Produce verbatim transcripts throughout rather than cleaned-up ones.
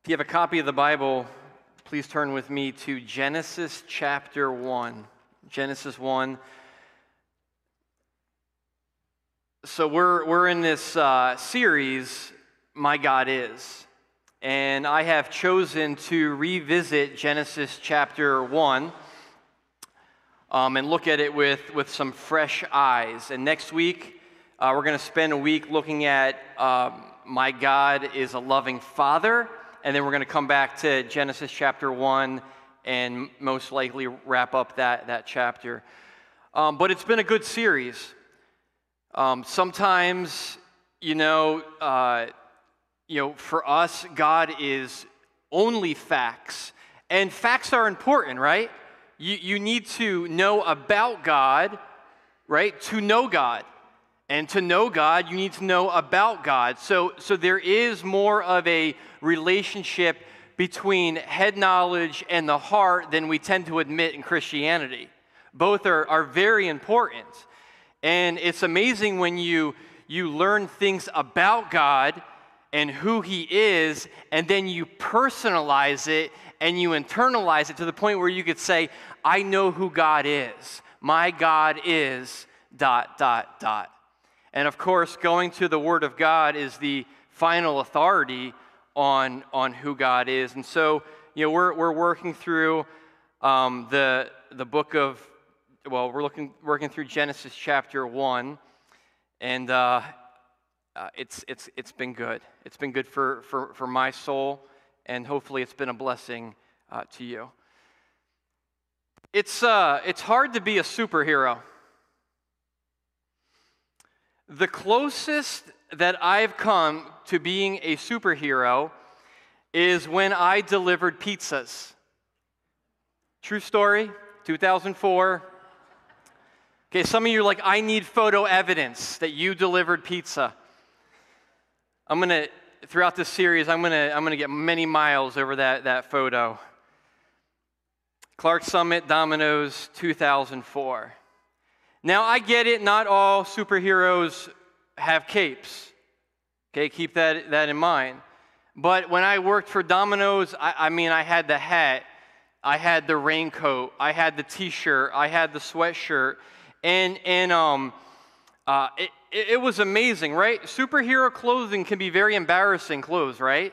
If you have a copy of the Bible, please turn with me to Genesis chapter one. Genesis one. So we're we're in this uh, series, My God Is. And I have chosen to revisit Genesis chapter one um, and look at it with, with some fresh eyes. And next week, uh, we're going to spend a week looking at um, My God is a Loving Father. And then we're going to come back to Genesis chapter one and most likely wrap up that, that chapter. Um, but it's been a good series. Um, sometimes, you know, uh, you know, for us, God is only facts. And facts are important, right? You, you need to know about God, right, to know God. And to know God, you need to know about God. So, so there is more of a relationship between head knowledge and the heart than we tend to admit in Christianity. Both are, are very important. And it's amazing when you, you learn things about God and who He is, and then you personalize it and you internalize it to the point where you could say, I know who God is. My God is dot, dot, dot. And of course, going to the Word of God is the final authority on, on who God is. And so, you know, we're we're working through um, the the book of, well, we're looking working through Genesis chapter one, and uh, uh, it's it's it's been good. It's been good for for for my soul, and hopefully, it's been a blessing uh, to you. It's uh it's hard to be a superhero. The closest that I've come to being a superhero is when I delivered pizzas. True story, two thousand four. Okay, some of you are like, I need photo evidence that you delivered pizza. I'm gonna, throughout this series, I'm gonna, I'm gonna get many miles over that, that photo. Clark Summit, Domino's, two thousand four. Now, I get it, not all superheroes have capes. Okay, keep that, that in mind. But when I worked for Domino's, I, I mean, I had the hat, I had the raincoat, I had the t-shirt, I had the sweatshirt, and, and um, uh, it, it was amazing, right? Superhero clothing can be very embarrassing clothes, right?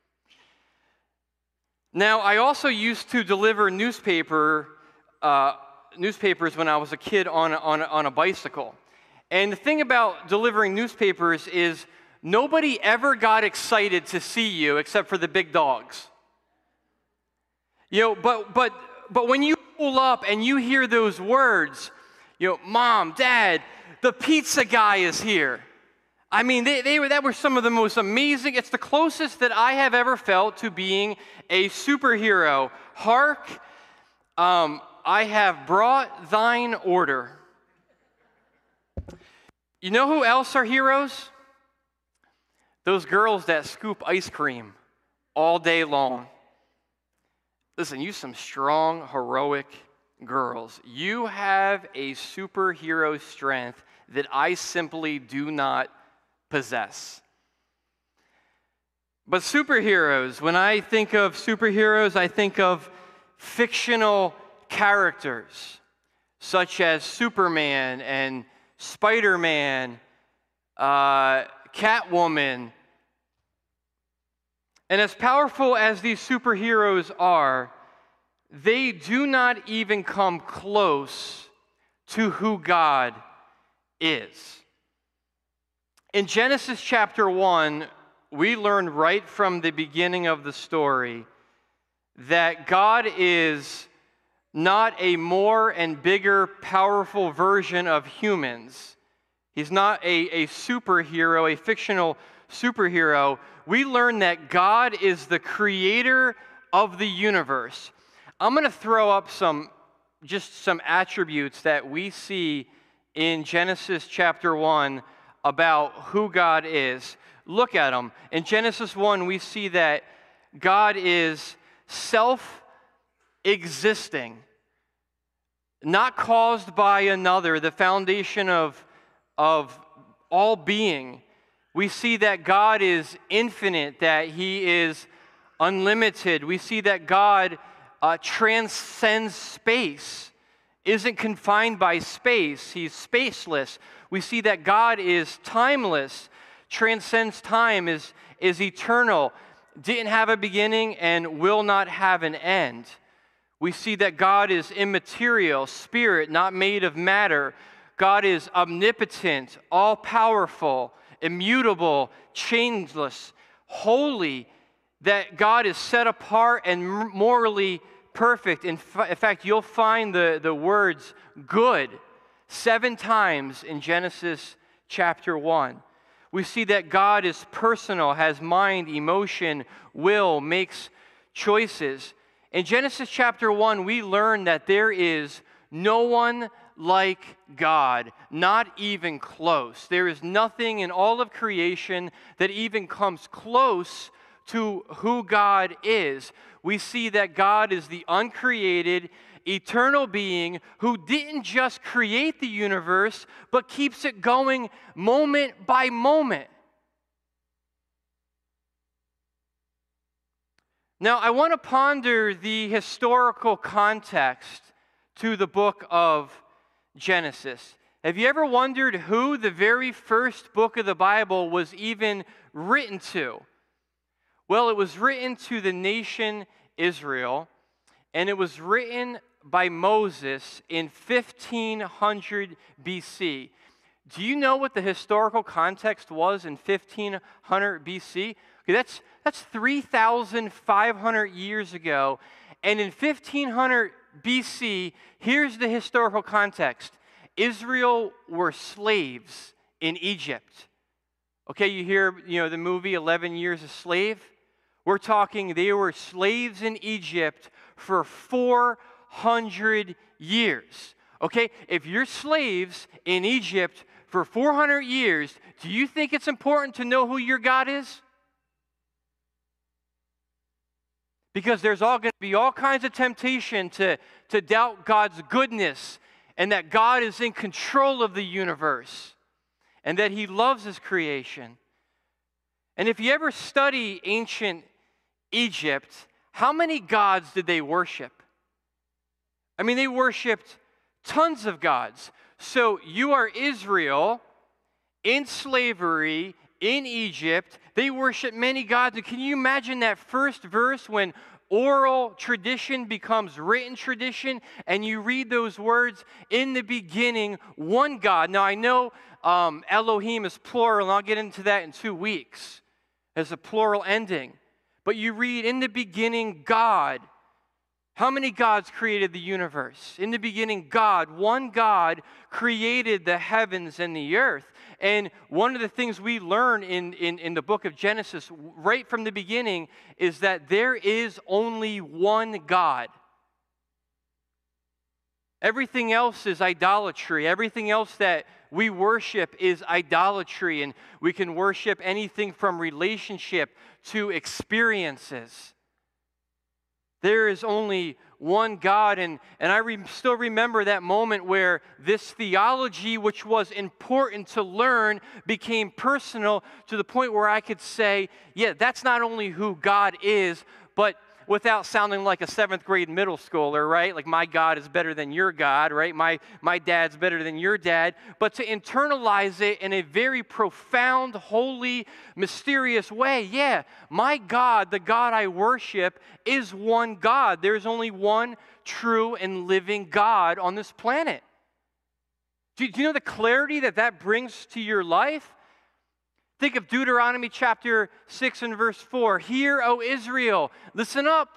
Now, I also used to deliver newspaper uh, newspapers when I was a kid on, on, on a bicycle. And the thing about delivering newspapers is nobody ever got excited to see you except for the big dogs. You know, but but but when you pull up and you hear those words, you know, Mom, Dad, the pizza guy is here. I mean, they, they were that were some of the most amazing. It's the closest that I have ever felt to being a superhero. Hark, um, I have brought thine order. You know who else are heroes? Those girls that scoop ice cream all day long. Listen, you some strong, heroic girls. You have a superhero strength that I simply do not possess. But superheroes, when I think of superheroes, I think of fictional characters such as Superman and Spider-Man, uh, Catwoman. And as powerful as these superheroes are, they do not even come close to who God is. In Genesis chapter one, we learn right from the beginning of the story that God is not a more and bigger, powerful version of humans. He's not a, a superhero, a fictional superhero. We learn that God is the creator of the universe. I'm going to throw up some, just some attributes that we see in Genesis chapter one about who God is. Look at them. In Genesis one, we see that God is self-existing, not caused by another, the foundation of, of all being. We see that God is infinite, that He is unlimited. We see that God uh, transcends space, isn't confined by space. He's spaceless. We see that God is timeless, transcends time, is, is eternal, didn't have a beginning and will not have an end. We see that God is immaterial, spirit, not made of matter. God is omnipotent, all-powerful, immutable, changeless, holy, that God is set apart and morally perfect. In, fa- in fact, you'll find the, the words good seven times in Genesis chapter one. We see that God is personal, has mind, emotion, will, makes choices. In Genesis chapter one, we learn that there is no one like God, not even close. There is nothing in all of creation that even comes close to who God is. We see that God is the uncreated, eternal being who didn't just create the universe, but keeps it going moment by moment. Now, I want to ponder the historical context to the book of Genesis. Have you ever wondered who the very first book of the Bible was even written to? Well, it was written to the nation Israel, and it was written by Moses in fifteen hundred B C. Do you know what the historical context was in fifteen hundred B C? Okay, that's that's three thousand five hundred years ago. And in fifteen hundred B C, here's the historical context. Israel were slaves in Egypt. Okay, you hear, you know, the movie eleven years a Slave? We're talking they were slaves in Egypt for four hundred years. Okay, if you're slaves in Egypt for four hundred years, do you think it's important to know who your God is? Because there's all going to be all kinds of temptation to, to doubt God's goodness and that God is in control of the universe and that He loves His creation. And if you ever study ancient Egypt, how many gods did they worship? I mean, they worshiped tons of gods. So you are Israel in slavery in Egypt. They worship many gods. And can you imagine that first verse when oral tradition becomes written tradition and you read those words, in the beginning, one God. Now I know um, Elohim is plural, and I'll get into that in two weeks as a plural ending. But you read, in the beginning, God. How many gods created the universe? In the beginning, God, one God, created the heavens and the earth. And one of the things we learn in, in, in the book of Genesis, right from the beginning, is that there is only one God. Everything else is idolatry. Everything else that we worship is idolatry. And we can worship anything from relationship to experiences. There is only one God, and, and I re- still remember that moment where this theology, which was important to learn, became personal to the point where I could say, yeah, that's not only who God is, but without sounding like a seventh grade middle schooler, right? Like, my God is better than your God, right? My, my dad's better than your dad. But to internalize it in a very profound, holy, mysterious way. Yeah, my God, the God I worship, is one God. There's only one true and living God on this planet. Do, do you know the clarity that that brings to your life? Think of Deuteronomy chapter six and verse four. Hear, O Israel, listen up.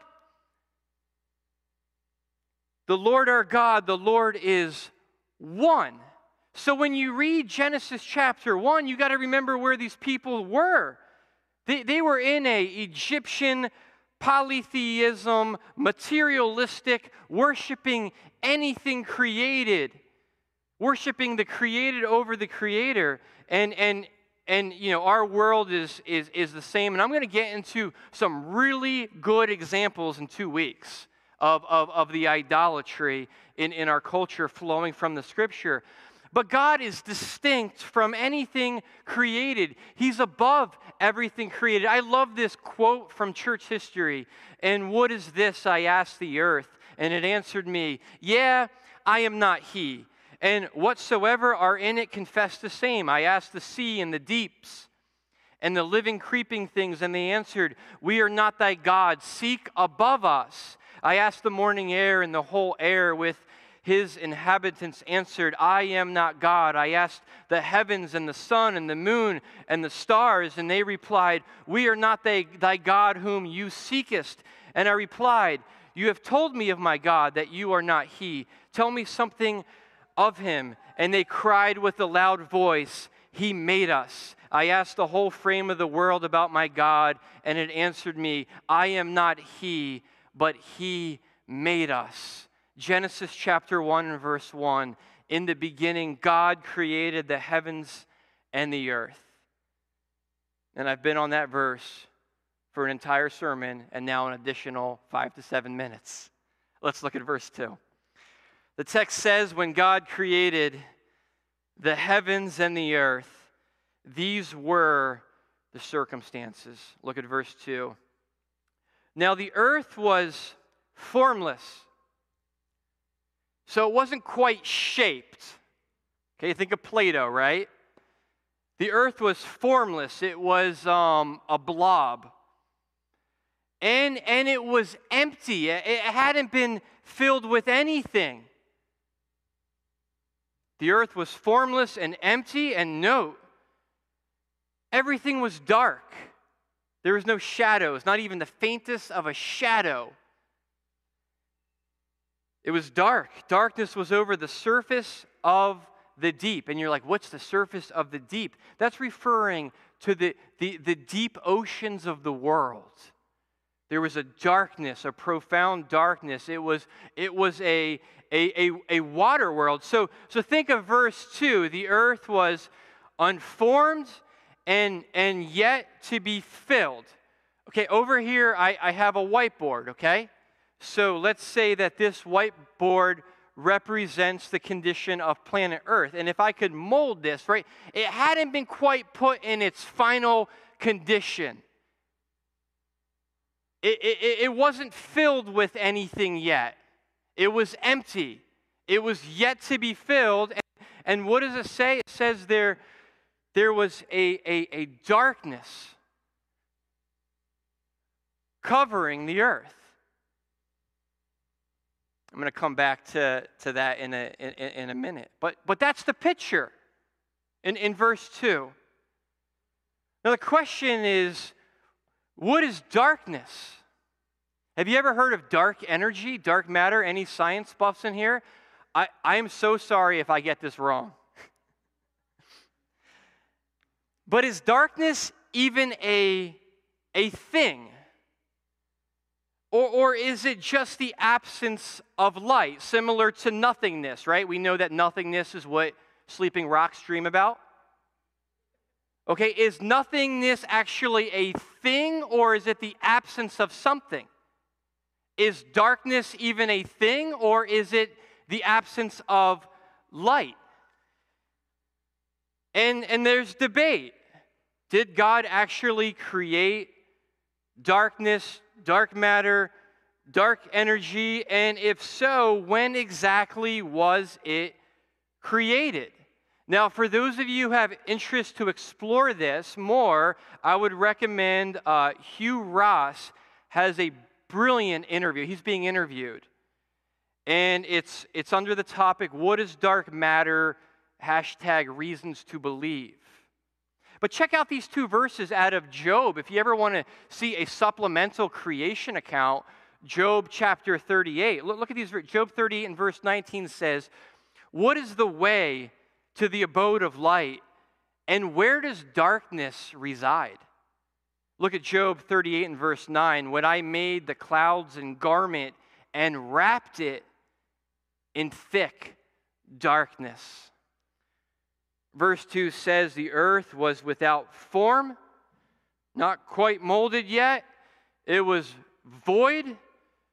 The Lord our God, the Lord is one. So when you read Genesis chapter one, you got to remember where these people were. They, they were in a Egyptian polytheism, materialistic, worshiping anything created, worshiping the created over the creator. And, and, And, you know, our world is, is, is the same. And I'm going to get into some really good examples in two weeks of, of, of the idolatry in, in our culture flowing from the Scripture. But God is distinct from anything created. He's above everything created. I love this quote from church history. "And what is this, I asked the earth, and it answered me, yeah, I am not he. And whatsoever are in it confess the same. I asked the sea and the deeps, and the living creeping things, and they answered, we are not thy God. Seek above us. I asked the morning air, and the whole air with his inhabitants answered, I am not God. I asked the heavens and the sun and the moon and the stars, and they replied, we are not thy, thy God whom you seekest. And I replied, you have told me of my God that you are not he. Tell me something of him. And they cried with a loud voice, he made us. I asked the whole frame of the world about my God, and it answered me, I am not he, but he made us." Genesis chapter one and verse one, in the beginning, God created the heavens and the earth. And I've been on that verse for an entire sermon and now an additional five to seven minutes. Let's look at verse two. The text says, when God created the heavens and the earth, these were the circumstances. Look at verse two. Now the earth was formless. So it wasn't quite shaped. Okay, think of Play-Doh, right? The earth was formless. It was um, a blob. And, and it was empty. It hadn't been filled with anything. The earth was formless and empty, and note, everything was dark. There was no shadows, not even the faintest of a shadow. It was dark. Darkness was over the surface of the deep. And you're like, what's the surface of the deep? That's referring to the, the, the deep oceans of the world. There was a darkness, a profound darkness. It was, it was a, a, a, a water world. So, so think of verse two. The earth was unformed and, and yet to be filled. Okay, over here I, I have a whiteboard, okay? So let's say that this whiteboard represents the condition of planet Earth. And if I could mold this, right, it hadn't been quite put in its final condition. It, it, it wasn't filled with anything yet. It was empty. It was yet to be filled. And, and what does it say? It says there, there was a, a, a darkness covering the earth. I'm going to come back to, to that in a, in, in a minute. But, but that's the picture in, in verse two. Now the question is, what is darkness? Have you ever heard of dark energy, dark matter? Any science buffs in here? I, I am so sorry if I get this wrong. But is darkness even a, a thing? Or, or is it just the absence of light, similar to nothingness, right? We know that nothingness is what sleeping rocks dream about. Okay, is nothingness actually a thing, or is it the absence of something? Is darkness even a thing, or is it the absence of light? And, and there's debate. Did God actually create darkness, dark matter, dark energy? And if so, when exactly was it created? Now, for those of you who have interest to explore this more, I would recommend uh, Hugh Ross has a brilliant interview. He's being interviewed. And it's, it's under the topic, what is dark matter? Hashtag reasons to believe. But check out these two verses out of Job. If you ever want to see a supplemental creation account, Job chapter thirty-eight. Look, look at these. Job thirty-eight and verse nineteen says, what is the way to the abode of light, and where does darkness reside? Look at Job thirty-eight and verse nine. When I made the clouds in garment and wrapped it in thick darkness. Verse two says the earth was without form, not quite molded yet. It was void,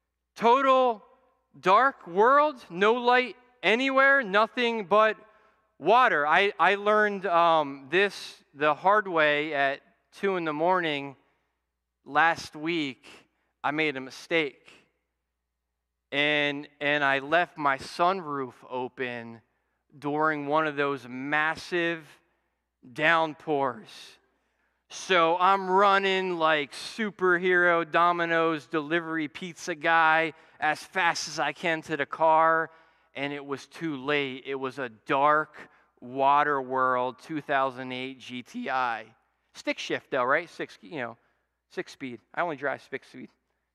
total dark world, no light anywhere, nothing but water. I, I learned um, this the hard way at two in the morning last week. I made a mistake. And, and I left my sunroof open during one of those massive downpours. So I'm running like superhero Domino's delivery pizza guy as fast as I can to the car, and it was too late. It was a dark Water World two thousand eight G T I. Stick shift though, right? Six, you know, six speed. I only drive six speed.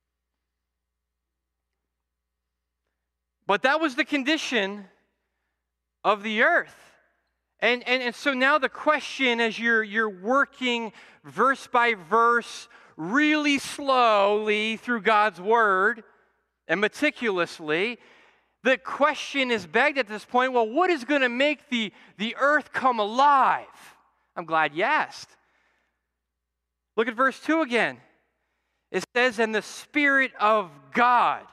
But that was the condition of the earth. And, and, and so now the question, as you're, you're working verse by verse, really slowly through God's Word and meticulously, the question is begged at this point, well, what is going to make the, the earth come alive? I'm glad you asked. Look at verse two again. It says, and the Spirit of God.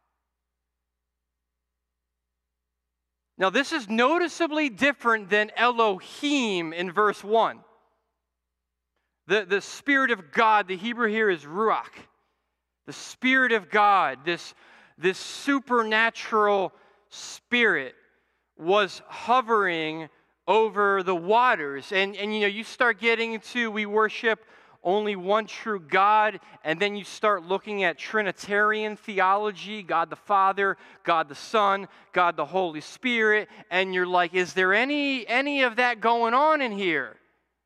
Now, this is noticeably different than Elohim in verse one. The, the Spirit of God, the Hebrew here is Ruach. The Spirit of God, this, this supernatural Spirit, was hovering over the waters. And, and, you know, you start getting into, we worship only one true God, and then you start looking at Trinitarian theology, God the Father, God the Son, God the Holy Spirit, and you're like, is there any, any of that going on in here?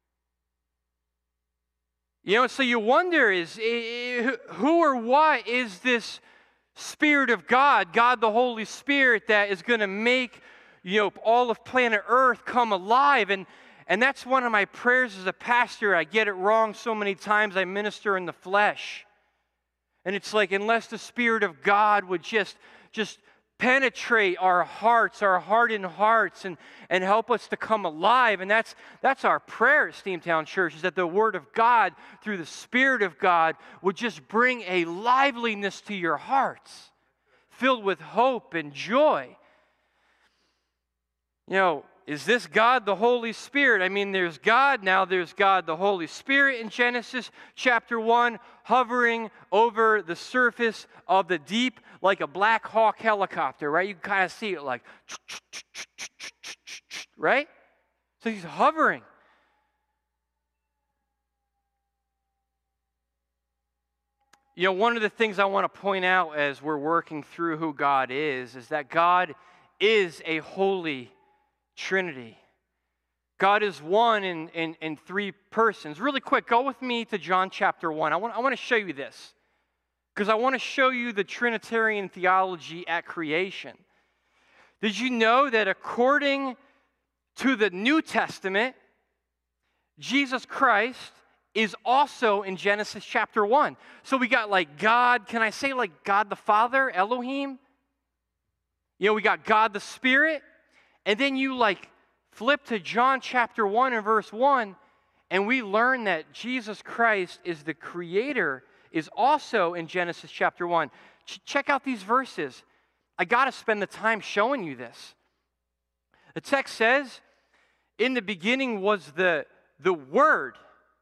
You know, so you wonder, is who or what is this Spirit of God, God the Holy Spirit, that is going to make, you know, all of planet Earth come alive? And And that's one of my prayers as a pastor. I get it wrong so many times. I minister in the flesh. And it's like, unless the Spirit of God would just, just penetrate our hearts, our hardened hearts, and, and help us to come alive. And that's, that's our prayer at Steamtown Church, is that the Word of God, through the Spirit of God, would just bring a liveliness to your hearts, filled with hope and joy. You know, is this God the Holy Spirit? I mean, there's God, now there's God the Holy Spirit in Genesis chapter one, hovering over the surface of the deep like a Black Hawk helicopter, right? You can kind of see it like, right? So he's hovering. You know, one of the things I want to point out as we're working through who God is, is that God is a holy Trinity. God is one in, in, in three persons. Really quick, go with me to John chapter one. I want, I want to show you this, because I want to show you the Trinitarian theology at creation. Did you know that according to the New Testament, Jesus Christ is also in Genesis chapter one? So we got like God, can I say like God the Father, Elohim? You know, we got God the Spirit. And then you like flip to John chapter one and verse one, and we learn that Jesus Christ is the Creator, is also in Genesis chapter one. Ch- check out these verses. I got to spend the time showing you this. The text says, in the beginning was the, the Word.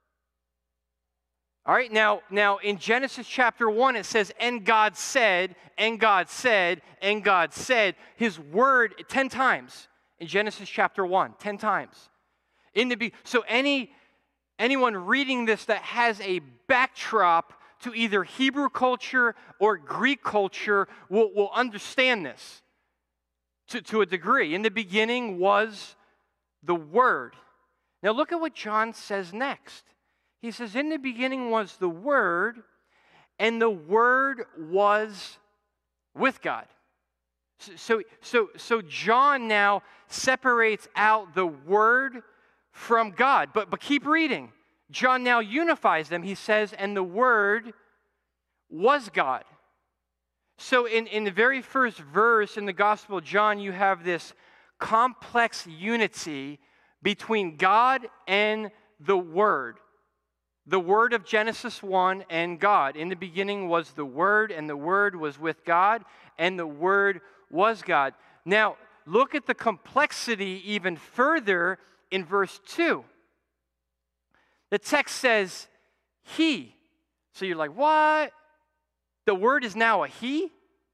All right, now, now in Genesis chapter one, it says, and God said, and God said, and God said. His word ten times. In Genesis chapter one, ten times. In the be- so any anyone reading this that has a backdrop to either Hebrew culture or Greek culture will, will understand this to, to a degree. In the beginning was the Word. Now look at what John says next. He says, in the beginning was the Word, and the Word was with God. So, so, so John now separates out the Word from God. But, but keep reading. John now unifies them. He says, and the Word was God. So in, in the very first verse in the Gospel of John, you have this complex unity between God and the Word. The Word of Genesis one and God. In the beginning was the Word, and the Word was with God, and the Word was God. Now, look at the complexity even further in verse two. The text says, he. So you're like, what? The word is now a he?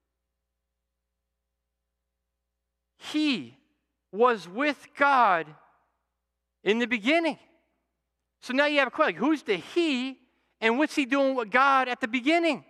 He was with God in the beginning. So now you have a question, like, who's the he, and what's he doing with God at the beginning?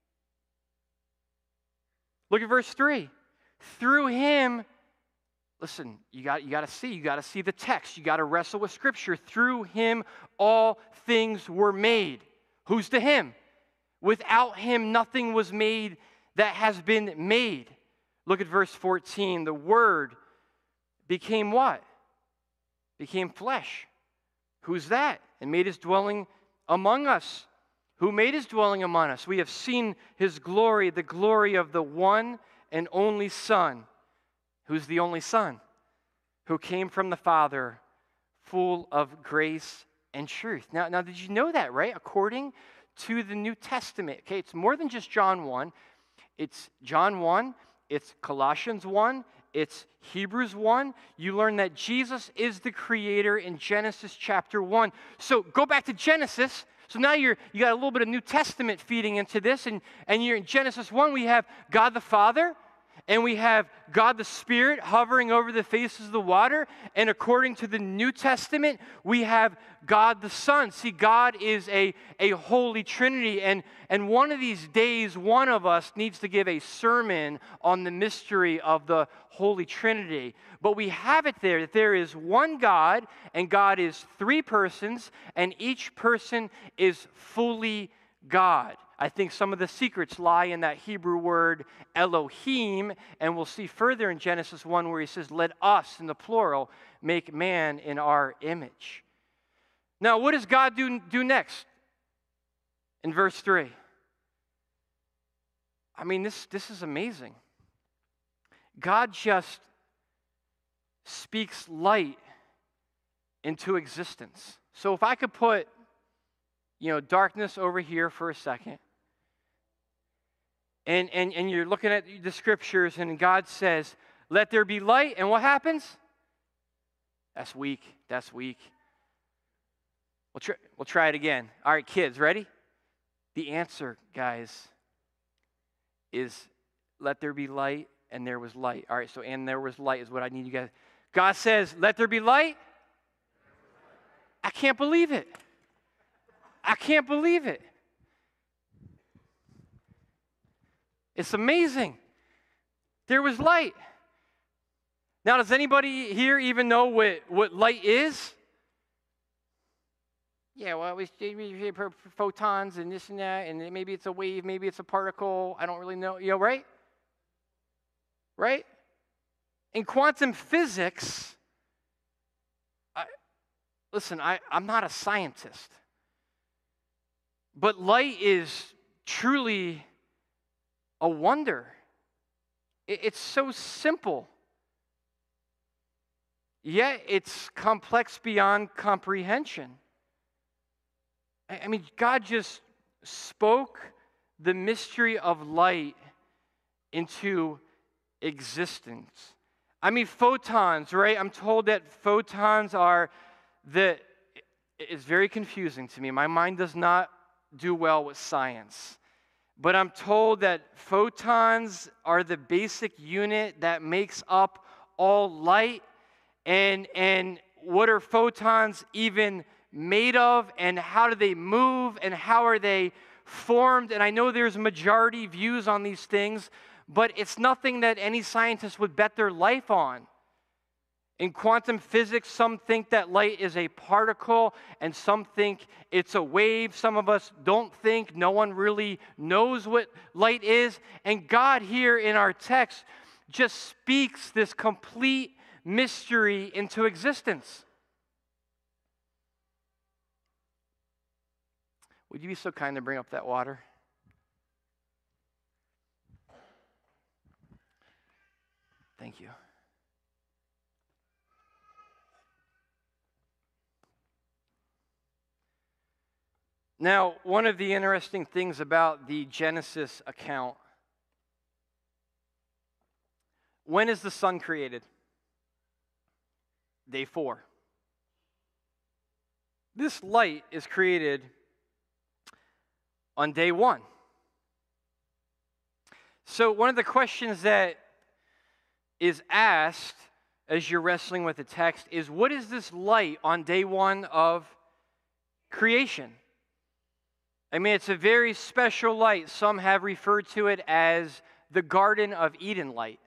Look at verse three. Through him, listen, you got, you got to see, you got to see the text. You got to wrestle with Scripture. Through him, all things were made. Who's the him? Without him, nothing was made that has been made. Look at verse fourteen. The Word became what? Became flesh. Who's that? And made his dwelling among us. Who made his dwelling among us? We have seen his glory, the glory of the one and only Son. Who's the only Son? Who came from the Father, full of grace and truth. Now, now did you know that, right? According to the New Testament. Okay, it's more than just John one. It's John one, it's Colossians one, it's Hebrews one. You learn that Jesus is the creator in Genesis chapter one. So go back to Genesis. So now you're you got a little bit of New Testament feeding into this, and, and you're in Genesis one, we have God the Father, and we have God the Spirit hovering over the faces of the water. And according to the New Testament, we have God the Son. See, God is a, a holy trinity. And, and one of these days, one of us needs to give a sermon on the mystery of the Holy Trinity. But we have it there, that there is one God, and God is three persons, and each person is fully God. I think some of the secrets lie in that Hebrew word Elohim, and we'll see further in Genesis one where he says, let us, in the plural, make man in our image. Now, what does God do, do next? In verse three. I mean, this, this is amazing. God just speaks light into existence. So if I could put, you know, darkness over here for a second, And, and, and you're looking at the scriptures, and God says, let there be light, and what happens? That's weak. That's weak. We'll try, we'll try it again. All right, kids, ready? The answer, guys, is let there be light, and there was light. All right, so and there was light is what I need you guys. God says, let there be light. I can't believe it. I can't believe it. It's amazing. There was light. Now, does anybody here even know what, what light is? Yeah, well, it was photons and this and that, and maybe it's a wave, maybe it's a particle. I don't really know. You know, right? Right? In quantum physics, I, listen, I, I'm not a scientist, but light is truly a wonder. It's so simple, yet it's complex beyond comprehension. I mean, God just spoke the mystery of light into existence. I mean, photons, right? I'm told that photons are the, it's very confusing to me. My mind does not do well with science. But I'm told that photons are the basic unit that makes up all light. And, and what are photons even made of? And how do they move? And how are they formed? And I know there's majority views on these things, but it's nothing that any scientist would bet their life on. In quantum physics, some think that light is a particle, and some think it's a wave. Some of us don't think. No one really knows what light is. And God here in our text just speaks this complete mystery into existence. Would you be so kind to bring up that water? Thank you. Now, one of the interesting things about the Genesis account When is the sun created? Day four. This light is created on day one. So one of the questions that is asked as you're wrestling with the text is, what is this light on day one of creation? I mean, it's a very special light. Some have referred to it as the Garden of Eden light.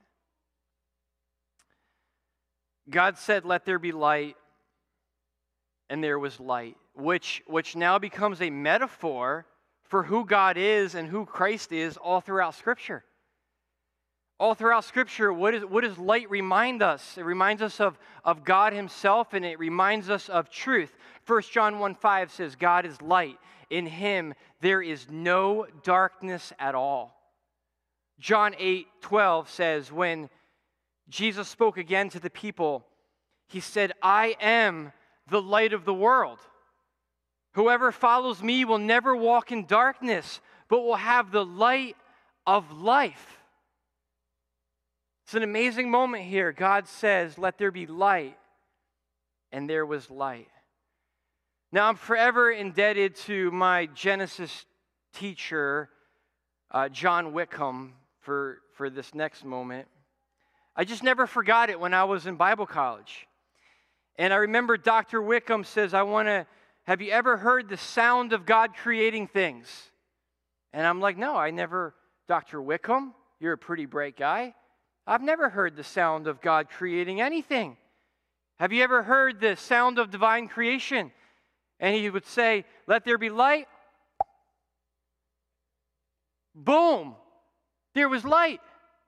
God said, "Let there be light," and there was light, which, which now becomes a metaphor for who God is and who Christ is all throughout Scripture. All throughout Scripture, what, is, what does light remind us? It reminds us of, of God himself, and it reminds us of truth. First John one five says, God is light. In him there is no darkness at all. John eight twelve says, when Jesus spoke again to the people, he said, I am the light of the world. Whoever follows me will never walk in darkness, but will have the light of life. It's an amazing moment here. God says, let there be light, and there was light. Now, I'm forever indebted to my Genesis teacher, uh, John Wickham, for, for this next moment. I just never forgot it when I was in Bible college. And I remember Doctor Wickham says, I want to, have you ever heard the sound of God creating things? And I'm like, no, I never. Doctor Wickham, you're a pretty bright guy. I've never heard the sound of God creating anything. Have you ever heard the sound of divine creation? And he would say, let there be light. Boom. There was light.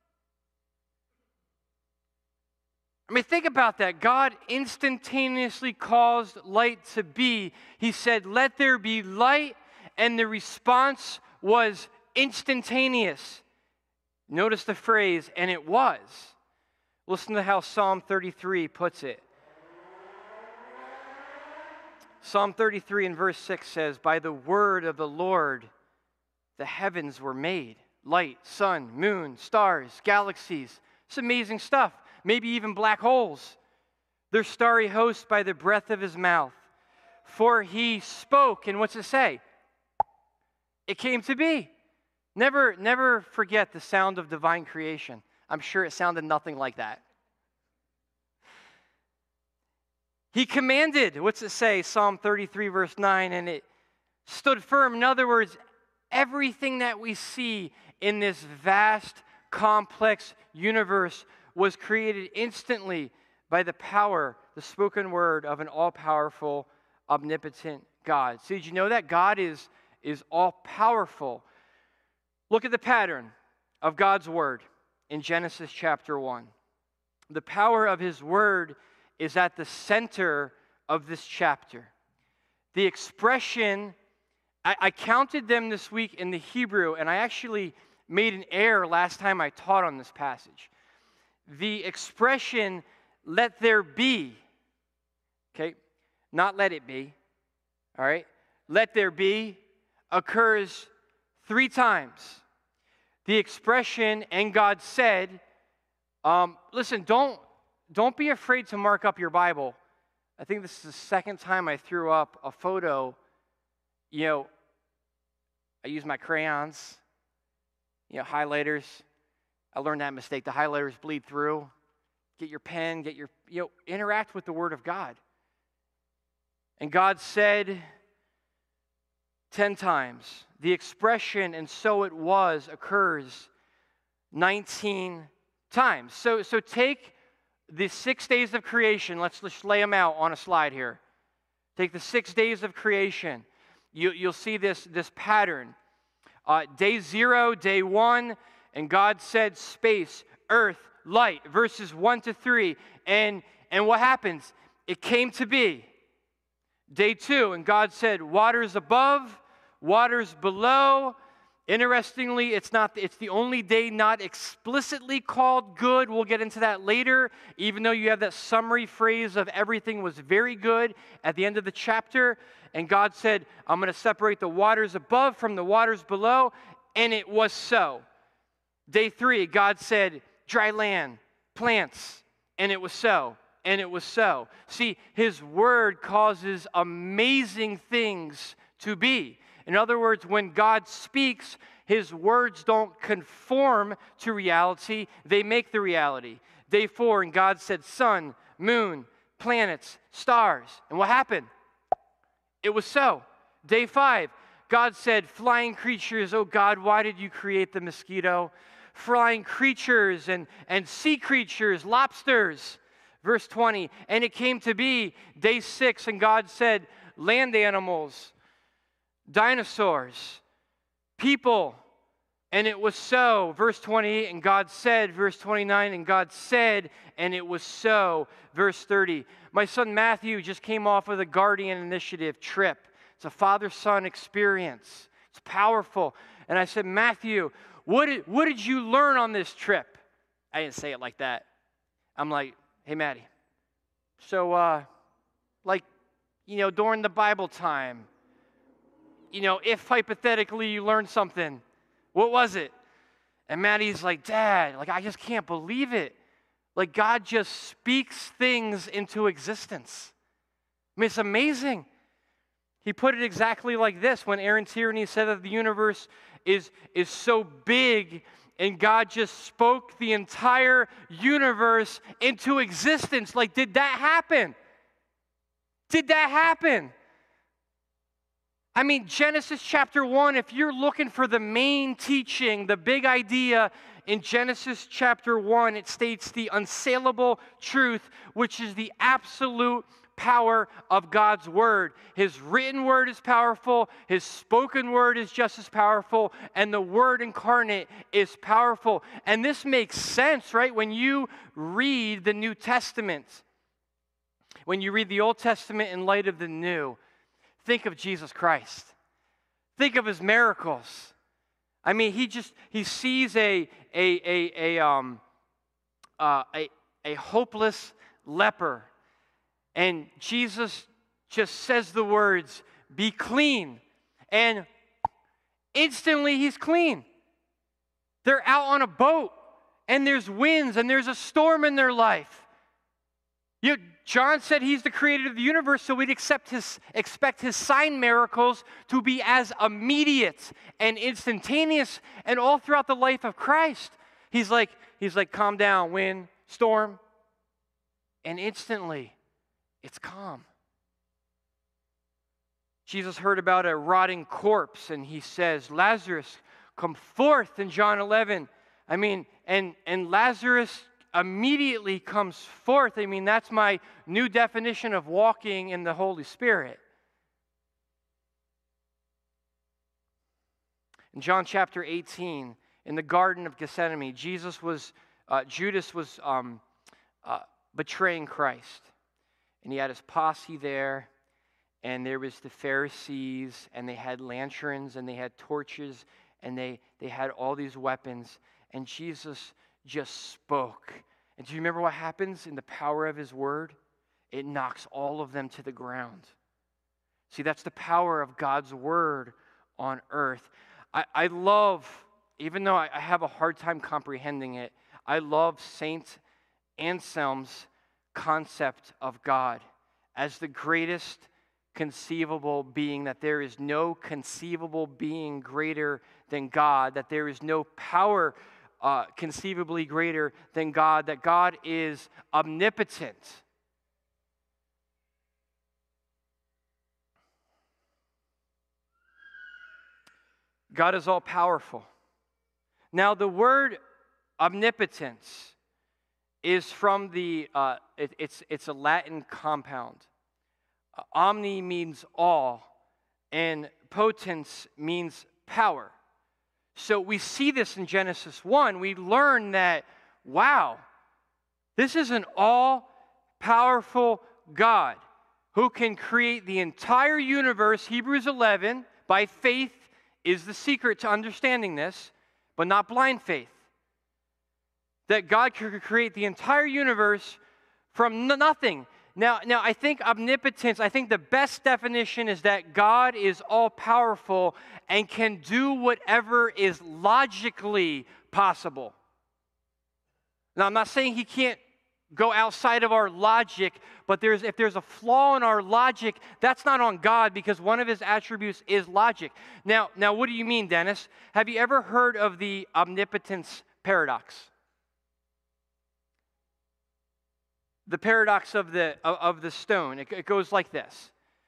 I mean, think about that. God instantaneously caused light to be. He said, let there be light, and the response was instantaneous. Notice the phrase, and it was. Listen to how Psalm thirty-three puts it. Psalm thirty-three and verse six says, by the word of the Lord the heavens were made. Light, sun, moon, stars, galaxies. It's amazing stuff. Maybe even black holes. Their starry host by the breath of his mouth. For he spoke, and what's it say? It came to be. Never, never forget the sound of divine creation. I'm sure it sounded nothing like that. He commanded, what's it say? Psalm thirty-three, verse nine, and it stood firm. In other words, everything that we see in this vast, complex universe was created instantly by the power, the spoken word of an all-powerful, omnipotent God. So did you know that? God is, is all-powerful. Look at the pattern of God's word in Genesis chapter one. The power of his word is at the center of this chapter. The expression, I, I counted them this week in the Hebrew, and I actually made an error last time I taught on this passage. The expression, let there be, okay, not let it be, all right? Let there be occurs three times. The expression, and God said, um, listen, don't, don't be afraid to mark up your Bible. I think this is the second time I threw up a photo. You know, I use my crayons, you know, highlighters. I learned that mistake. The highlighters bleed through. Get your pen, get your, you know, interact with the Word of God. And God said ten times. The expression, and so it was, occurs nineteen times. So, so take the six days of creation. Let's just lay them out on a slide here. Take the six days of creation. You, you'll see this, this pattern. Uh, day zero, day one, and God said space, earth, light, verses one to three. And, and what happens? It came to be. Day two, and God said waters above, waters below. Interestingly, it's not, it's the only day not explicitly called good. We'll get into that later, even though you have that summary phrase of everything was very good at the end of the chapter. And God said, I'm going to separate the waters above from the waters below. And it was so. Day three, God said, dry land, plants, and it was so, and it was so. See, his word causes amazing things to be. In other words, when God speaks, his words don't conform to reality, they make the reality. Day four, and God said sun, moon, planets, stars. And what happened? It was so. Day five, God said, flying creatures, oh God, why did you create the mosquito? Flying creatures and, and sea creatures, lobsters. Verse twenty, and it came to be, day six, and God said, land animals, dinosaurs, people, and it was so. Verse twenty-eight, and God said, verse twenty-nine, and God said, and it was so. Verse thirty, my son Matthew just came off of the Guardian Initiative trip. It's a father-son experience. It's powerful. And I said, Matthew, what did, what did you learn on this trip? I didn't say it like that. I'm like, hey, Maddie, so, uh, like, you know, during the Bible time, you know, if hypothetically you learned something, what was it? And Maddie's like, Dad, like, I just can't believe it. Like, God just speaks things into existence. I mean, it's amazing. He put it exactly like this when Aaron Tierney said that the universe is, is so big and God just spoke the entire universe into existence. Like, did that happen? Did that happen? I mean, Genesis chapter one, if you're looking for the main teaching, the big idea in Genesis chapter one, it states the unassailable truth, which is the absolute power of God's word. His written word is powerful, his spoken word is just as powerful, and the word incarnate is powerful. And this makes sense, right? When you read the New Testament, when you read the Old Testament in light of the New, think of Jesus Christ. Think of his miracles. I mean, he just, he sees a, a, a, a, um, uh, a, a hopeless leper. And Jesus just says the words, be clean. And instantly he's clean. They're out on a boat, and there's winds, and there's a storm in their life. You know, John said he's the creator of the universe, so we'd accept his, expect his sign miracles to be as immediate and instantaneous and all throughout the life of Christ. He's like, he's like, calm down, wind, storm, and instantly it's calm. Jesus heard about a rotting corpse, and he says, Lazarus, come forth in John eleven. I mean, and, and Lazarus immediately comes forth. I mean, that's my new definition of walking in the Holy Spirit. In John chapter eighteen, in the Garden of Gethsemane, Jesus was, uh, Judas was um, uh, betraying Christ. And he had his posse there, and there was the Pharisees, and they had lanterns, and they had torches, and they, they had all these weapons. And Jesus just spoke. And do you remember what happens in the power of his word? It knocks all of them to the ground. See, that's the power of God's word on earth. I, I love, even though I, I have a hard time comprehending it, I love Saint Anselm's concept of God as the greatest conceivable being, that there is no conceivable being greater than God, that there is no power uh, conceivably greater than God, that God is omnipotent. God is all powerful. Now, the word omnipotence is from the, uh, it, it's, it's a Latin compound. Uh, omni means all, and potens means power. So we see this in Genesis one. We learn that, wow, this is an all-powerful God who can create the entire universe. Hebrews eleven, by faith is the secret to understanding this, but not blind faith. That God could create the entire universe from nothing. Now, now, I think omnipotence, I think the best definition is that God is all-powerful and can do whatever is logically possible. Now, I'm not saying he can't go outside of our logic, but there's, if there's a flaw in our logic, that's not on God because one of his attributes is logic. Now, now, what do you mean, Dennis? Have you ever heard of the omnipotence paradox? The paradox of the, of, of the stone. It, it goes like this.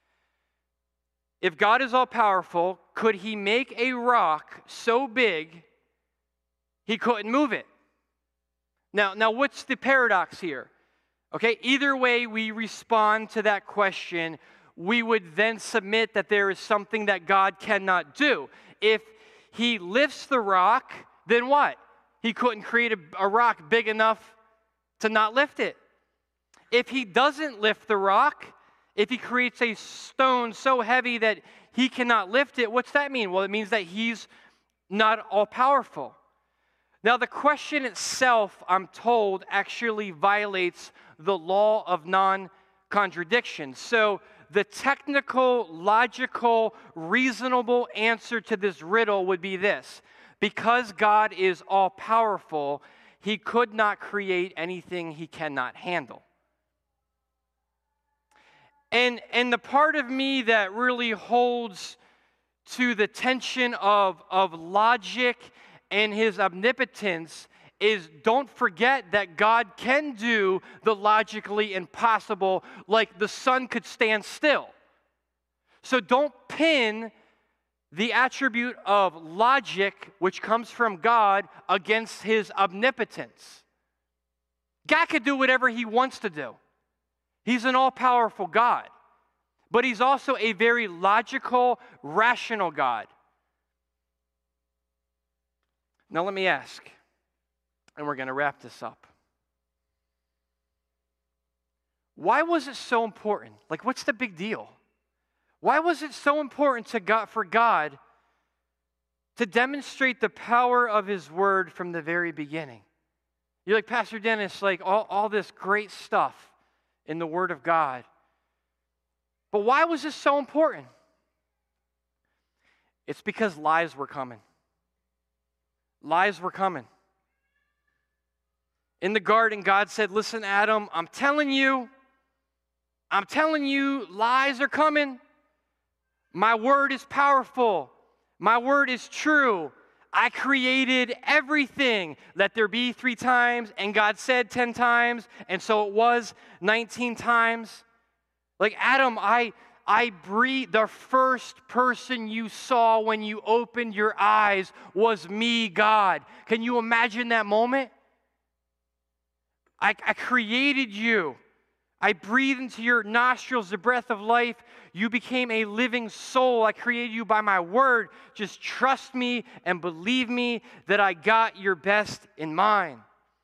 If God is all-powerful, could he make a rock so big he couldn't move it? Now, now, what's the paradox here? Okay, either way we respond to that question, we would then submit that there is something that God cannot do. If he lifts the rock, then what? He couldn't create a, a rock big enough to not lift it. If he doesn't lift the rock, if he creates a stone so heavy that he cannot lift it, what's that mean? Well, it means that he's not all-powerful. Now, the question itself, I'm told, actually violates the law of non-contradiction. So the technical, logical, reasonable answer to this riddle would be this. Because God is all-powerful, he could not create anything he cannot handle. And, and the part of me that really holds to the tension of, of logic and his omnipotence is don't forget that God can do the logically impossible, like the sun could stand still. So don't pin the attribute of logic, which comes from God, against his omnipotence. God could do whatever he wants to do. He's an all-powerful God, but he's also a very logical, rational God. Now let me ask, and we're going to wrap this up. Why was it so important? Like, what's the big deal? Why was it so important to God, for God to demonstrate the power of his word from the very beginning? You're like, Pastor Dennis, like all, all this great stuff in the word of God. But why was this so important? It's because lies were coming. Lies were coming. In the garden, God said, listen, Adam, I'm telling you, I'm telling you, lies are coming. My word is powerful. My word is true. I created everything. Let there be three times, and God said ten times, and so it was nineteen times. Like, Adam, I, I breathed, the first person you saw when you opened your eyes was me, God. Can you imagine that moment? I, I created you. I breathed into your nostrils the breath of life. You became a living soul. I created you by my word. Just trust me and believe me that I got your best in mind.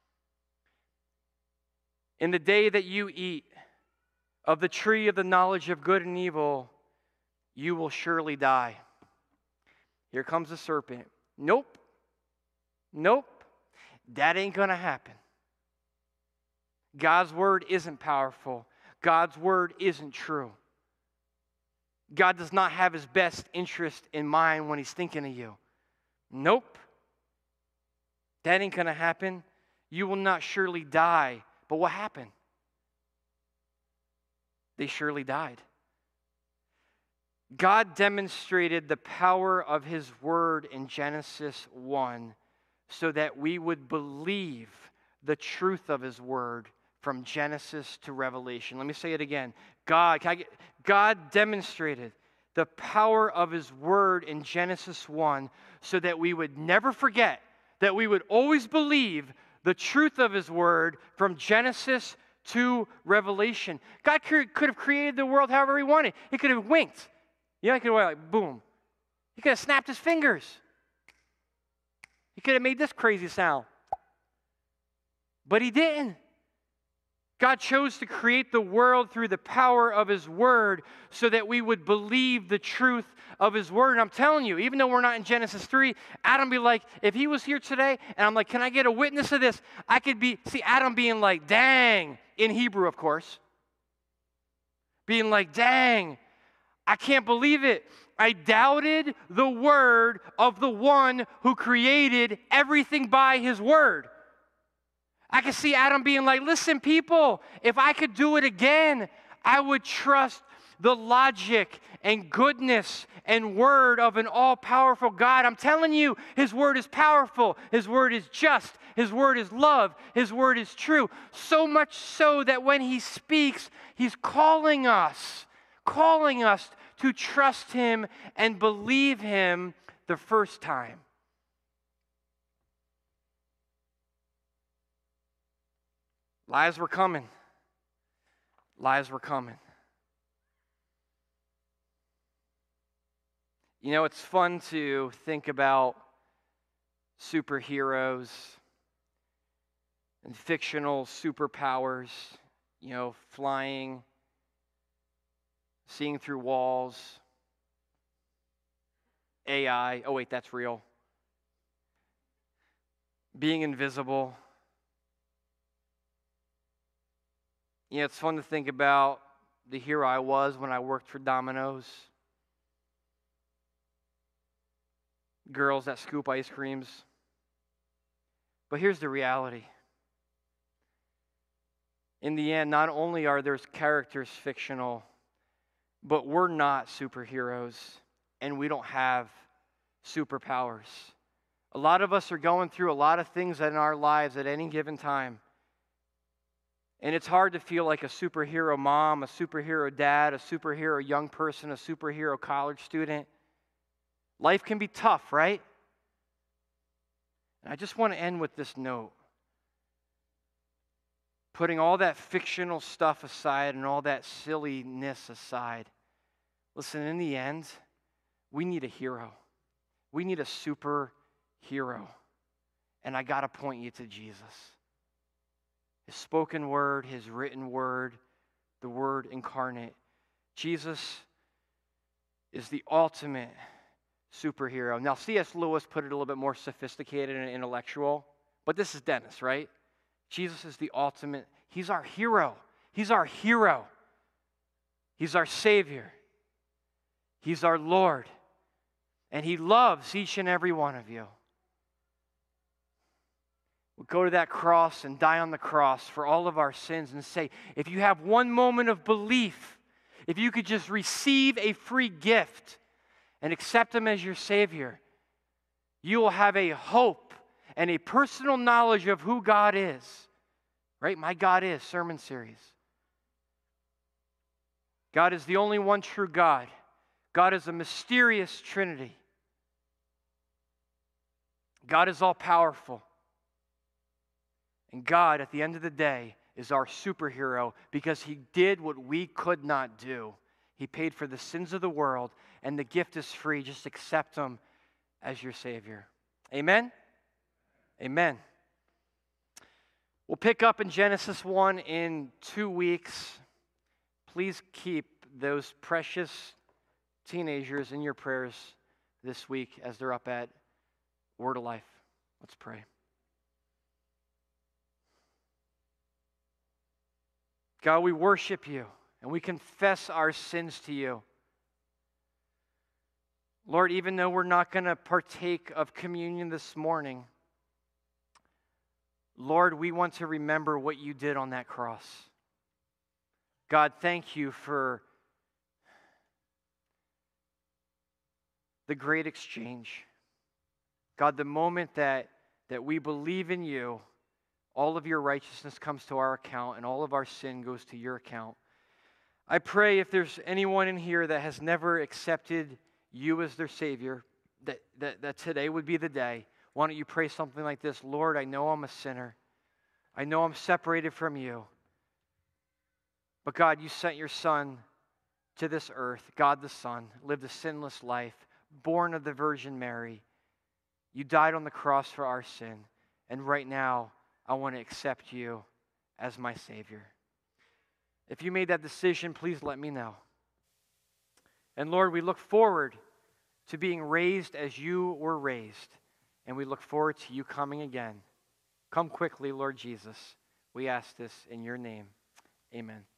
In the day that you eat of the tree of the knowledge of good and evil, you will surely die. Here comes the serpent. Nope. Nope. That ain't going to happen. God's word isn't powerful. God's word isn't true. God does not have his best interest in mind when he's thinking of you. Nope. That ain't going to happen. You will not surely die. But what happened? They surely died. God demonstrated the power of his word in Genesis one so that we would believe the truth of his word from Genesis to Revelation. Let me say it again. God, can I get, God demonstrated the power of his word in Genesis one so that we would never forget, that we would always believe the truth of his word from Genesis to Revelation. God could have created the world however he wanted. He could have winked. You know, he could have like, boom. He could have snapped his fingers. He could have made this crazy sound. But he didn't. God chose to create the world through the power of his word so that we would believe the truth of his word. And I'm telling you, even though we're not in Genesis three, Adam be like, if he was here today, and I'm like, can I get a witness of this? I could be, see Adam being like, dang, in Hebrew, of course. Being like, dang, I can't believe it. I doubted the word of the one who created everything by his word. I can see Adam being like, listen, people, if I could do it again, I would trust the logic and goodness and word of an all-powerful God. I'm telling you, his word is powerful. His word is just. His word is love. His word is true. So much so that when he speaks, he's calling us, calling us to trust him and believe him the first time. Lies were coming. Lies were coming. You know, it's fun to think about superheroes and fictional superpowers, you know, flying, seeing through walls, A I, oh wait, that's real, being invisible. You know, it's fun to think about the hero I was when I worked for Domino's. Girls that scoop ice creams. But here's the reality. In the end, not only are those characters fictional, but we're not superheroes, and we don't have superpowers. A lot of us are going through a lot of things in our lives at any given time. And it's hard to feel like a superhero mom, a superhero dad, a superhero young person, a superhero college student. Life can be tough, right? And I just want to end with this note. Putting all that fictional stuff aside and all that silliness aside. Listen, in the end, we need a hero. We need a superhero. And I got to point you to Jesus. His spoken word, his written word, the word incarnate. Jesus is the ultimate superhero. Now, C S Lewis put it a little bit more sophisticated and intellectual, but this is Dennis, right? Jesus is the ultimate. He's our hero. He's our hero. He's our Savior. He's our Lord. And he loves each and every one of you. We'll go to that cross and die on the cross for all of our sins and say, if you have one moment of belief, if you could just receive a free gift and accept him as your Savior, you will have a hope and a personal knowledge of who God is. Right? My God is, sermon series. God is the only one true God. God is a mysterious Trinity. God is all-powerful. And God, at the end of the day, is our superhero because he did what we could not do. He paid for the sins of the world, and the gift is free. Just accept him as your Savior. Amen? Amen. We'll pick up in Genesis one in two weeks. Please keep those precious teenagers in your prayers this week as they're up at Word of Life. Let's pray. God, we worship you and we confess our sins to you. Lord, even though we're not going to partake of communion this morning, Lord, we want to remember what you did on that cross. God, thank you for the great exchange. God, the moment that, that we believe in you, all of your righteousness comes to our account and all of our sin goes to your account. I pray if there's anyone in here that has never accepted you as their Savior, that, that, that today would be the day. Why don't you pray something like this? Lord, I know I'm a sinner. I know I'm separated from you. But God, you sent your Son to this earth, God the Son, lived a sinless life, born of the Virgin Mary. You died on the cross for our sin. And right now, I want to accept you as my Savior. If you made that decision, please let me know. And Lord, we look forward to being raised as you were raised. And we look forward to you coming again. Come quickly, Lord Jesus. We ask this in your name. Amen.